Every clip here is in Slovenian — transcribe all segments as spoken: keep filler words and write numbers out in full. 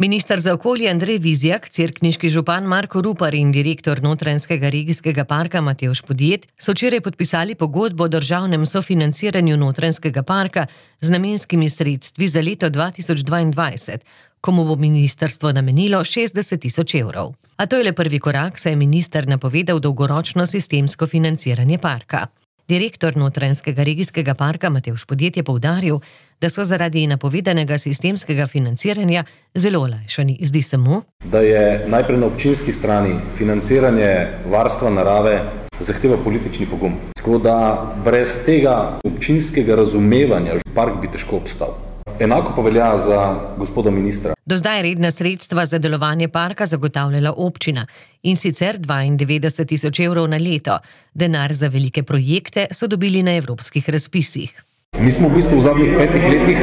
Minister za okolje Andrej Vizjak, cerkniški župan Marko Rupar in direktor Notranjskega regijskega parka Matevž Podjed so včeraj podpisali pogodbo o državnem sofinanciranju Notranjskega parka z namenskimi sredstvi za leto dva tisoč dvaindvajset, komu bo ministrstvo namenilo šestdeset tisoč evrov. A to je le prvi korak, saj je minister napovedal dolgoročno sistemsko financiranje parka. Direktor Notranjskega regijskega parka Matevž Podjed je poudaril, da so zaradi napovedanega sistemskega financiranja zelo olajšani. Zdi se mu, da je najprej na občinski strani financiranje varstva narave zahteva politični pogum. Tako da brez tega občinskega razumevanja park bi težko obstal. Enako pa velja za gospoda ministra. Do zdaj redna sredstva za delovanje parka zagotavljala občina, in sicer dvaindevetdeset tisoč evrov na leto. Denar za velike projekte so dobili na evropskih razpisih. Mi smo v bistvu v zadnjih petih letih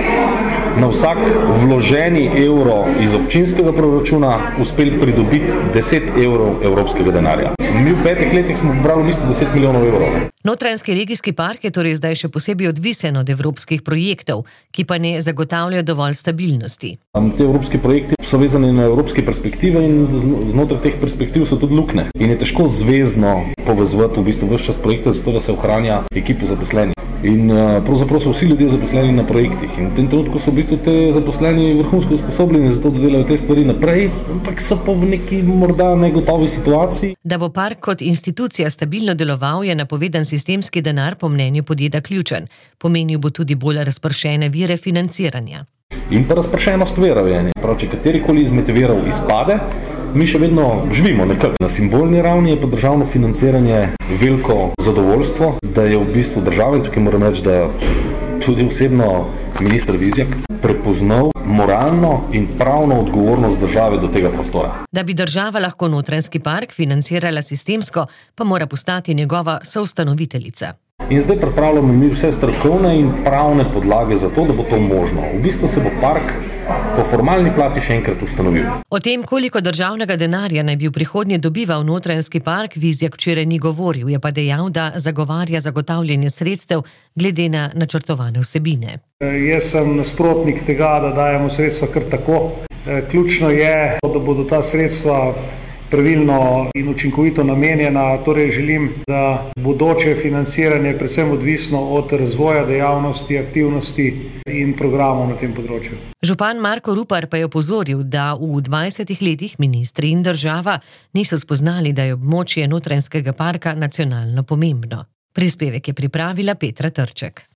na vsak vloženi evro iz občinskega proračuna uspeli pridobiti deset evrov evropskega denarja. Mi v petih letih smo pobrali v bistvu deset milijonov evrov. Notranjski regijski park je torej zdaj še posebej odvisen od evropskih projektov, ki pa ne zagotavljajo dovolj stabilnosti. Te evropski projekti so vezani na evropske perspektive in znotraj teh perspektiv so tudi luknje. In je težko zvezno povezovati v bistvu ves čas projekte, zato da se ohranja ekipo zaposlenih. In pravzaprav so vsi ljudje zaposleni na projektih. In v tem trenutku so v bistvu te zaposleni vrhunsko usposobljeni za to, da delajo te stvari naprej, ampak so pa v neki morda negotovi situaciji. Da bo park kot institucija stabilno deloval, je napovedan sistemski denar po mnenju Podjeda ključen. Pomenil bo tudi bolj razpršene vire financiranja. In pa razpršenost verov je. Prav, če katerikoli izmed verov izpade, mi še vedno živimo nekako. Na simbolni ravni je pa državno financiranje veliko zadovoljstvo, da je v bistvu država, in tukaj moram reči, da tudi osebno minister Vizjak prepoznal moralno in pravno odgovornost države do tega prostora. Da bi država lahko Notranjski park financirala sistemsko, pa mora postati njegova soustanoviteljica. In zdaj pripravljamo mi vse strokovne in pravne podlage za to, da bo to možno. V bistvu se bo park po formalni plati še enkrat ustanovil. O tem, koliko državnega denarja naj bi v prihodnje dobival Notranjski park, Vizjak včeraj ni govoril, je pa dejal, da zagovarja zagotavljanje sredstev glede na načrtovane vsebine. Jaz sem nasprotnik tega, da dajemo sredstva kar tako. Ključno je, da bodo ta sredstva pravilno in učinkovito namenjena, torej želim, da bodoče financiranje predvsem odvisno od razvoja dejavnosti, aktivnosti in programov na tem področju. Župan Marko Rupar pa je opozoril, da v dvajsetih letih ministri in država niso spoznali, da je območje Notranjskega parka nacionalno pomembno. Prispevek je pripravila Petra Trček.